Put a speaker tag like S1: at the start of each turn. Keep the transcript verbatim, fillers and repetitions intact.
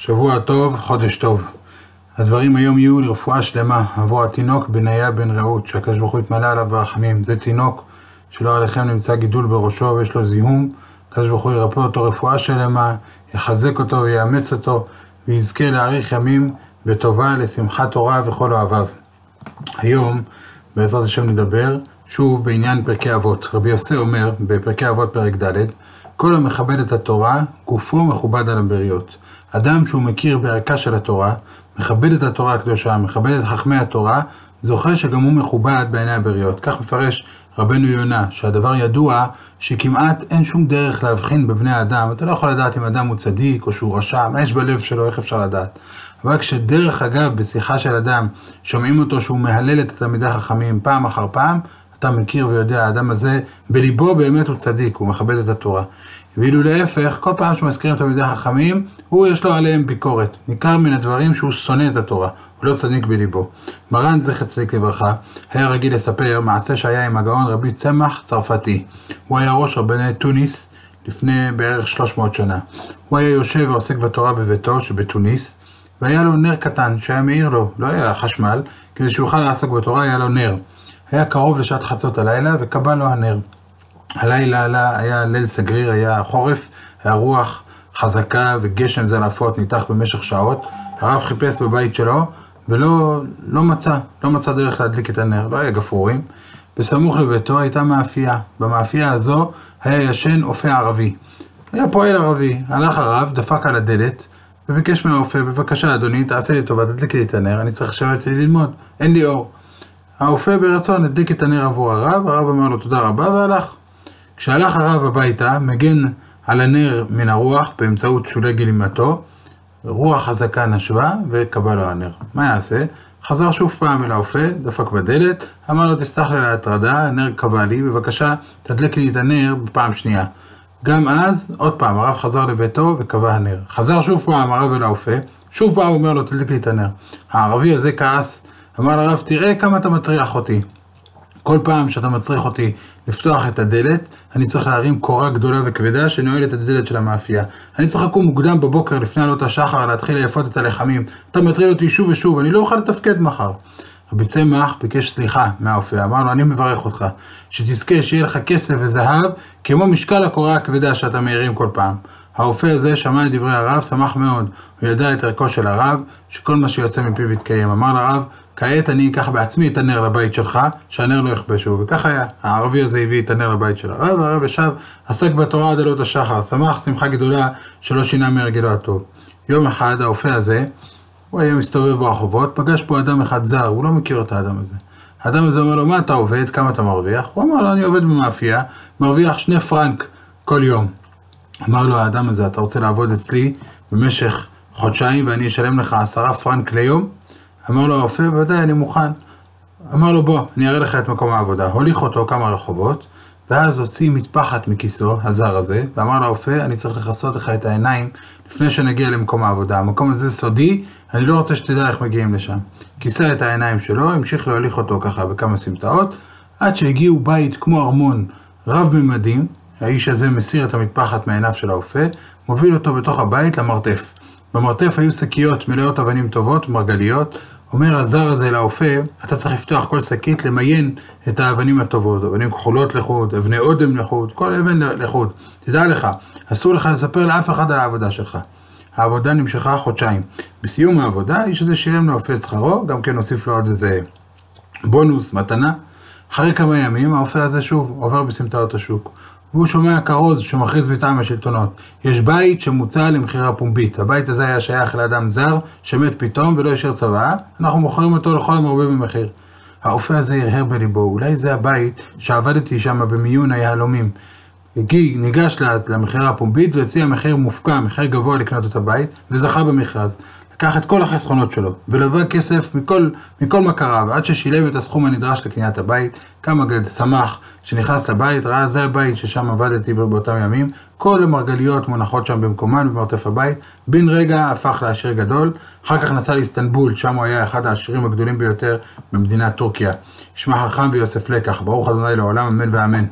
S1: שבוע טוב, חודש טוב. הדברים היום יהיו לרפואה שלמה עבור התינוק בניה בן רעות, שהקדוש ברוך הוא יתמלא עליו ברחמים. זה תינוק שלא עליכם נמצא גידול בראשו ויש לו זיהום. הקדוש ברוך הוא ירפא אותו רפואה שלמה, יחזק אותו ויאמץ אותו, ויזכה להאריך ימים בטובה לשמחת תורה וכל אוהביו. היום בעזרת השם נדבר שוב בעניין פרקי אבות. רבי יוסי אומר בפרקי אבות פרק ד', כל המכבד את התורה, גופו מכובד על הבריות. אדם שהוא מכיר בערכה של התורה, מכבד את התורה הקדושה, מכבד את חכמי התורה, זוכה שגם הוא מכובד בעיני הבריות. כך מפרש רבנו יונה, שהדבר ידוע שכמעט אין שום דרך להבחין בבני האדם. אתה לא יכול לדעת אם אדם הוא צדיק או שהוא רשע, מה יש בלב שלו, איך אפשר לדעת. אבל כשדרך אגב בשיחה של אדם שומעים אותו שהוא מהלל את התלמידי החכמים פעם אחר פעם, אתה מכיר ויודע, האדם הזה בליבו באמת הוא צדיק, הוא מכבד את התורה. ואילו להפך, כל פעם שמזכירים תלמידי החכמים, הוא יש לו עליהם ביקורת. ניכר מן הדברים שהוא שונא את התורה, הוא לא צדיק בליבו. מרן זכר צדיק לברכה, היה רגיל לספר מעשה שהיה עם הגאון רבי צמח צרפתי. הוא היה ראש רבני טוניס לפני בערך שלוש מאות שנה. הוא היה יושב ועוסק בתורה בביתו שבטוניס, והיה לו נר קטן שהיה מאיר לו, לא היה חשמל, כדי שהוא יוכל לעסוק בתורה היה לו נר. היה קרוב לשעת חצות הלילה וקבע לו הנר. הלילה עלה, היה ליל סגריר, היה חורף, היה רוח חזקה וגשם זלעפות ניתח במשך שעות. הרב חיפש בבית שלו ולא לא מצא, לא מצא דרך להדליק את הנר, לא היה גפרורים. בסמוך לביתו הייתה מאפייה, במאפייה הזו היה ישן אופה ערבי. היה פועל ערבי, הלך הרב, דפק על הדלת וביקש מהאופה, בבקשה אדוני, תעשה לי טובה, תדליק לי את הנר, אני צריך לשבת לי ללמוד, אין לי אור. האופה ברצון הדליק את הנר עבור הרב, הרב אמר לו תודה רבה והלך. כשהלך הרב הביתה, מגן על הנר מן הרוח באמצעות שולי גלימתו, רוח חזקה נשבה וקבע לו הנר. מה יעשה? חזר שוב פעם אל האופה, דפק בדלת, אמר לו תסלח לי להטרדה, הנר קבע לי, בבקשה תדלק לי את הנר בפעם שנייה. גם אז, עוד פעם, הרב חזר לביתו וקבע הנר. חזר שוב פעם הרב אל האופה, שוב פעם אומר לו תדלק לי את הנר. הערבי הזה כעס, אמר לרב תראה כמה אתה מטריח אותי. כל פעם שאתה מצריך אותי לפתוח את הדלת, אני צריך להרים קורה גדולה וכבדה שנועלת את הדלת של המאפייה. אני צריך לקום מוקדם בבוקר לפני עלות השחר, להתחיל ליפות את הלחמים. אתה מטריד אותי שוב ושוב, אני לא אוכל לתפקד מחר. רבי צמח ביקש סליחה מהאופה, אמר לו אני מברך אותך, שתזכה שיהיה לך כסף וזהב, כמו משקל הקורה הכבדה שאתה מאירים כל פעם. האופה הזה שמע את דברי הרב, שמח מאוד, הוא ידע את ערכו של הרב, שכל מה שיוצא מפיו יתקיים. אמר לרב, כעת אני אקח בעצמי את הנר לבית שלך, שהנר לא יכבשו. וכך היה, הערבי הזה הביא את הנר לבית של הרב, והרב ישב, עסק בתורה עד עלות השחר, שמח שמחה גדולה שלא שינה מהרגלו הטוב. יום אחד האופה הזה, הוא היה מסתובב ברחובות, פגש פה אדם אחד זר, הוא לא מכיר את האדם הזה. האדם הזה אומר לו, מה אתה עובד? כמה אתה מרוויח? הוא אמר לו, אני עובד במאפייה, מרוויח שני פרנק כל יום. אמר לו האדם הזה, אתה רוצה לעבוד אצלי במשך חודשיים ואני אשלם לך עשרה פרנק ליום? אמר לו האופה, בוודאי אני מוכן. אמר לו בוא, אני אראה לך את מקום העבודה. הוליך אותו כמה רחובות, ואז הוציא מטפחת מכיסו, הזר הזה, ואמר לאופה, אני צריך לחסות לך את העיניים לפני שנגיע למקום העבודה. המקום הזה סודי, אני לא רוצה שתדע איך מגיעים לשם. כיסה את העיניים שלו, המשיך להוליך אותו ככה בכמה סמטאות, עד שהגיעו בית כמו ארמון רב ממדים. האיש הזה מסיר את המטפחת מעיניו של האופה, מוביל אותו בתוך הבית למרתף. במרתף היו שקיות מלאות אבנים טובות, מרגליות. אומר הזר הזה לאופה, אתה צריך לפתוח כל שקית, למיין את האבנים הטובות, אבנים כחולות לחוד, אבני אודם לחוד, כל אבן לחוד. תדע לך, אסור לך לספר לאף אחד על העבודה שלך. העבודה נמשכה חודשיים. בסיום העבודה, האיש הזה שילם לאופה את שכרו, גם כן הוסיף לו עוד איזה בונוס, מתנה. אחרי כמה ימים, האופה הזה שוב עובר בסמטאות השוק. והוא שומע כרוז שמכריז מטעם השלטונות. יש בית שמוצע למחירה פומבית. הבית הזה היה שייך לאדם זר שמת פתאום ולא השאיר צוואה. אנחנו מוכרים אותו לכל המרבה במחיר. האופה הזה הרהר בליבו. אולי זה הבית שעבדתי שם במיון היהלומים. ניגש למחירה הפומבית והציע מחיר מופקע, מחיר גבוה לקנות את הבית, וזכה במכרז. לקח את כל החסכונות שלו, ולווה כסף מכל, מכל מכריו, עד ששילם את הסכום הנדרש לקניית הבית. כמה גד שמח שנכנס לבית, ראה זה הבית ששם עבדתי באותם ימים, כל המרגליות מונחות שם במקומן במרתף הבית, בן רגע הפך לעשיר גדול, אחר כך נסע לאיסטנבול, שם הוא היה אחד העשירים הגדולים ביותר במדינת טורקיה. ישמע חכם ויוסף לקח, ברוך ה' לעולם אמן ואמן.